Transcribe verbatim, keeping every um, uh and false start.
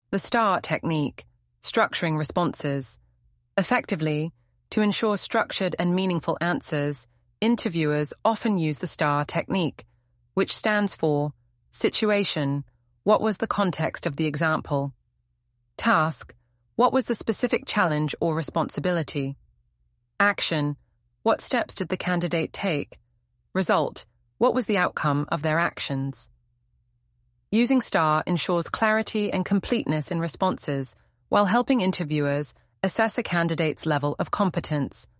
The STAR technique, structuring responses. Effectively, to ensure structured and meaningful answers, interviewers often use the STAR technique, which stands for situation, what was the context of the example? Task, what was the specific challenge or responsibility? Action, what steps did the candidate take? Result, what was the outcome of their actions? Using STAR ensures clarity and completeness in responses while helping interviewers assess a candidate's level of competence.